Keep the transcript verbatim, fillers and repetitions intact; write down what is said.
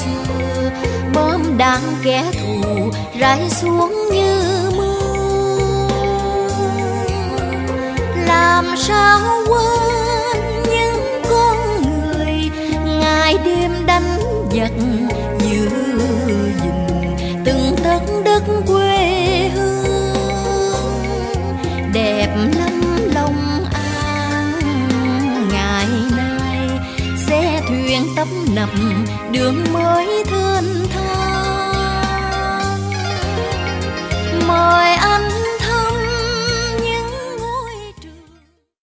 xưa, bom đạn kẻ thù rải xuống như mưa. Làm sao quên những con người ngày đêm đánh giặc giữ gìn từng tấc đất quê hương. Đẹp lắm Long An ngày nay, xe thuyền tấp nập đường mới thênh thang. Mời anh